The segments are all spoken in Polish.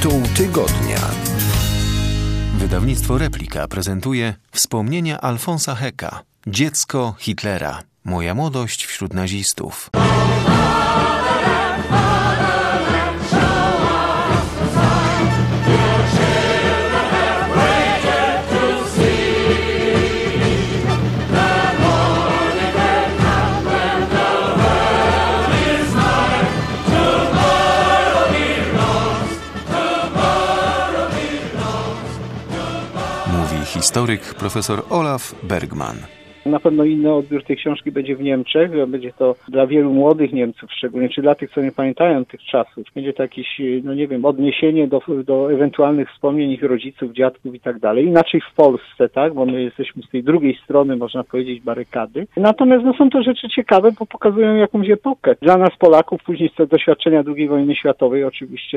Tytuł tygodnia. Wydawnictwo Replika prezentuje wspomnienia Alfonsa Hecka. Dziecko Hitlera. Moja młodość wśród nazistów. Historyk profesor Olaf Bergman. Na pewno inny odbiór tej książki będzie w Niemczech, będzie to dla wielu młodych Niemców szczególnie, czy dla tych, co nie pamiętają tych czasów. Będzie to jakieś, odniesienie do ewentualnych wspomnień ich rodziców, dziadków i tak dalej. Inaczej w Polsce, tak, bo my jesteśmy z tej drugiej strony, można powiedzieć, barykady. Natomiast są to rzeczy ciekawe, bo pokazują jakąś epokę. Dla nas Polaków później te doświadczenia II wojny światowej oczywiście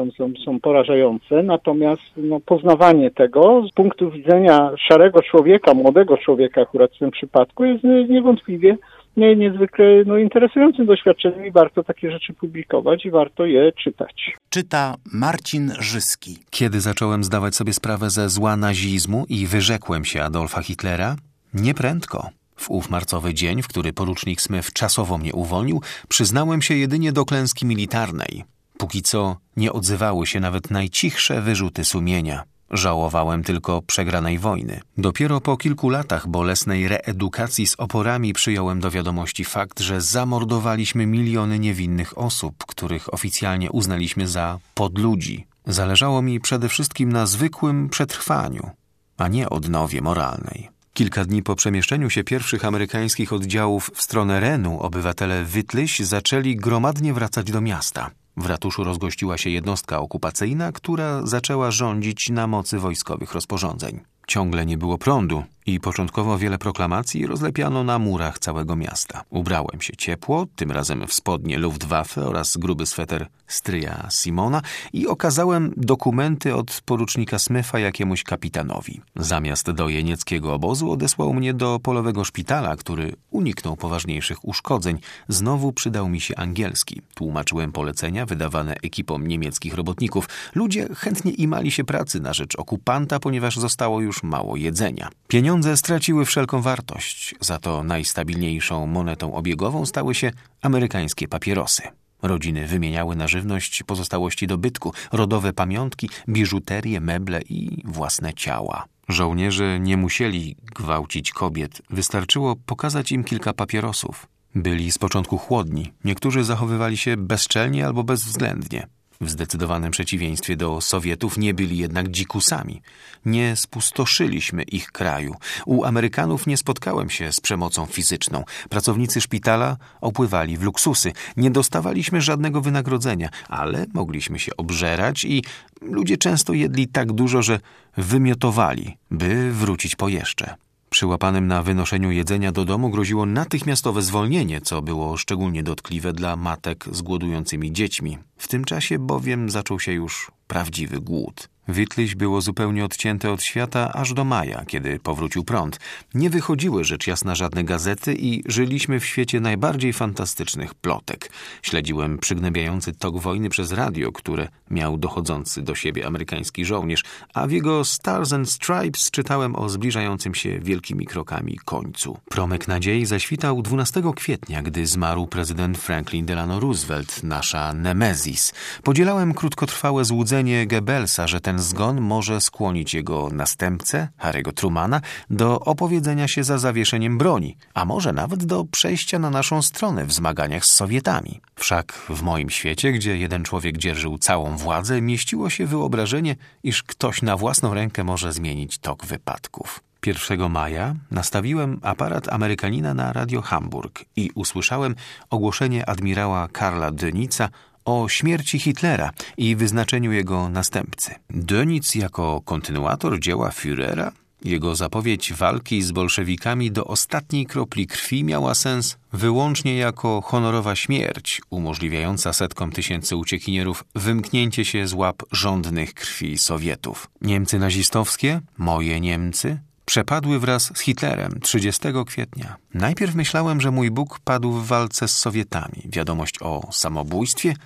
są porażające, natomiast poznawanie tego z punktu widzenia szarego człowieka, młodego człowieka akurat w tym przypadku jest niewątpliwie niezwykle interesującym doświadczeniem i warto takie rzeczy publikować i warto je czytać. Czyta Marcin Żyski. Kiedy zacząłem zdawać sobie sprawę ze zła nazizmu i wyrzekłem się Adolfa Hitlera? Nieprędko. W ów marcowy dzień, w który porucznik Smith czasowo mnie uwolnił, przyznałem się jedynie do klęski militarnej. Póki co nie odzywały się nawet najcichsze wyrzuty sumienia. Żałowałem tylko przegranej wojny. Dopiero po kilku latach bolesnej reedukacji z oporami przyjąłem do wiadomości fakt, że zamordowaliśmy miliony niewinnych osób, których oficjalnie uznaliśmy za podludzi. Zależało mi przede wszystkim na zwykłym przetrwaniu, a nie odnowie moralnej. Kilka dni po przemieszczeniu się pierwszych amerykańskich oddziałów w stronę Renu obywatele Wittlich zaczęli gromadnie wracać do miasta. W ratuszu rozgościła się jednostka okupacyjna, która zaczęła rządzić na mocy wojskowych rozporządzeń. Ciągle nie było prądu i początkowo wiele proklamacji rozlepiano na murach całego miasta. Ubrałem się ciepło, tym razem w spodnie Luftwaffe oraz gruby sweter stryja Simona i okazałem dokumenty od porucznika Smitha jakiemuś kapitanowi. Zamiast do jenieckiego obozu odesłał mnie do polowego szpitala, który uniknął poważniejszych uszkodzeń. Znowu przydał mi się angielski. Tłumaczyłem polecenia wydawane ekipom niemieckich robotników. Ludzie chętnie imali się pracy na rzecz okupanta, ponieważ zostało już mało jedzenia. Pieniądze straciły wszelką wartość, za to najstabilniejszą monetą obiegową stały się amerykańskie papierosy. Rodziny wymieniały na żywność pozostałości dobytku, rodowe pamiątki, biżuterię, meble i własne ciała. Żołnierze nie musieli gwałcić kobiet, wystarczyło pokazać im kilka papierosów. Byli z początku chłodni, niektórzy zachowywali się bezczelnie albo bezwzględnie. W zdecydowanym przeciwieństwie do Sowietów nie byli jednak dzikusami. Nie spustoszyliśmy ich kraju. U Amerykanów nie spotkałem się z przemocą fizyczną. Pracownicy szpitala opływali w luksusy. Nie dostawaliśmy żadnego wynagrodzenia, ale mogliśmy się obżerać i ludzie często jedli tak dużo, że wymiotowali, by wrócić po jeszcze. Przyłapanym na wynoszeniu jedzenia do domu groziło natychmiastowe zwolnienie, co było szczególnie dotkliwe dla matek z głodującymi dziećmi. W tym czasie bowiem zaczął się już prawdziwy głód. Wittlich było zupełnie odcięte od świata aż do maja, kiedy powrócił prąd. Nie wychodziły rzecz jasna żadne gazety i żyliśmy w świecie najbardziej fantastycznych plotek. Śledziłem przygnębiający tok wojny przez radio, które miał dochodzący do siebie amerykański żołnierz, a w jego Stars and Stripes czytałem o zbliżającym się wielkimi krokami końcu. Promyk nadziei zaświtał 12 kwietnia, gdy zmarł prezydent Franklin Delano Roosevelt, nasza nemezis. Podzielałem krótkotrwałe złudzenie Goebbelsa, że ten zgon może skłonić jego następcę, Harry'ego Trumana, do opowiedzenia się za zawieszeniem broni, a może nawet do przejścia na naszą stronę w zmaganiach z Sowietami. Wszak w moim świecie, gdzie jeden człowiek dzierżył całą władzę, mieściło się wyobrażenie, iż ktoś na własną rękę może zmienić tok wypadków. 1 maja nastawiłem aparat Amerykanina na Radio Hamburg i usłyszałem ogłoszenie admirała Karla Dönitza o śmierci Hitlera i wyznaczeniu jego następcy. Dönitz jako kontynuator dzieła Führera, jego zapowiedź walki z bolszewikami do ostatniej kropli krwi miała sens wyłącznie jako honorowa śmierć, umożliwiająca setkom tysięcy uciekinierów wymknięcie się z łap żądnych krwi Sowietów. Niemcy nazistowskie, moje Niemcy, przepadły wraz z Hitlerem 30 kwietnia. Najpierw myślałem, że mój Bóg padł w walce z Sowietami. Wiadomość o samobójstwie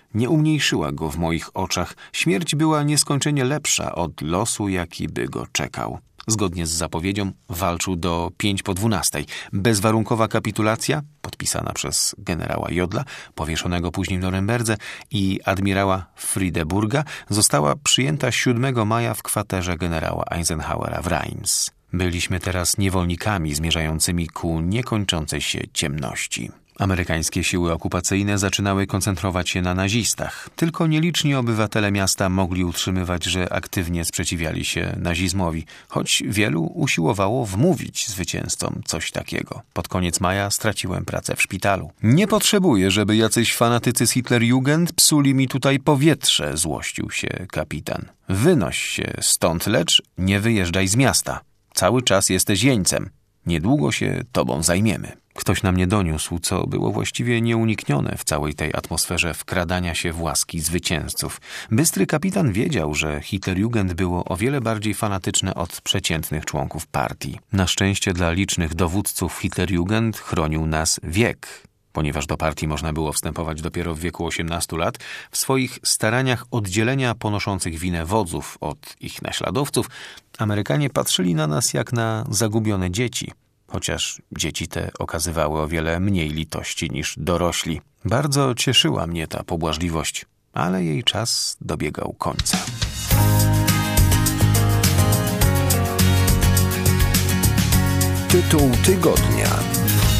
nie umniejszyła go w moich oczach. Śmierć była nieskończenie lepsza od losu, jaki by go czekał. Zgodnie z zapowiedzią walczył do 5:12. Bezwarunkowa kapitulacja, podpisana przez generała Jodla, powieszonego później w Norymberdze, i admirała Friedeburga, została przyjęta 7 maja w kwaterze generała Eisenhowera w Reims. Byliśmy teraz niewolnikami zmierzającymi ku niekończącej się ciemności. Amerykańskie siły okupacyjne zaczynały koncentrować się na nazistach. Tylko nieliczni obywatele miasta mogli utrzymywać, że aktywnie sprzeciwiali się nazizmowi, choć wielu usiłowało wmówić zwycięzcom coś takiego. Pod koniec maja straciłem pracę w szpitalu. Nie potrzebuję, żeby jacyś fanatycy z Hitlerjugend psuli mi tutaj powietrze, złościł się kapitan. Wynoś się stąd, lecz nie wyjeżdżaj z miasta. Cały czas jesteś jeńcem. Niedługo się tobą zajmiemy. Ktoś na mnie doniósł, co było właściwie nieuniknione w całej tej atmosferze wkradania się w łaski zwycięzców. Bystry kapitan wiedział, że Hitlerjugend było o wiele bardziej fanatyczne od przeciętnych członków partii. Na szczęście dla licznych dowódców Hitlerjugend chronił nas wiek. Ponieważ do partii można było wstępować dopiero w wieku 18 lat, w swoich staraniach oddzielenia ponoszących winę wodzów od ich naśladowców, Amerykanie patrzyli na nas jak na zagubione dzieci, chociaż dzieci te okazywały o wiele mniej litości niż dorośli. Bardzo cieszyła mnie ta pobłażliwość, ale jej czas dobiegał końca. Tytuł tygodnia.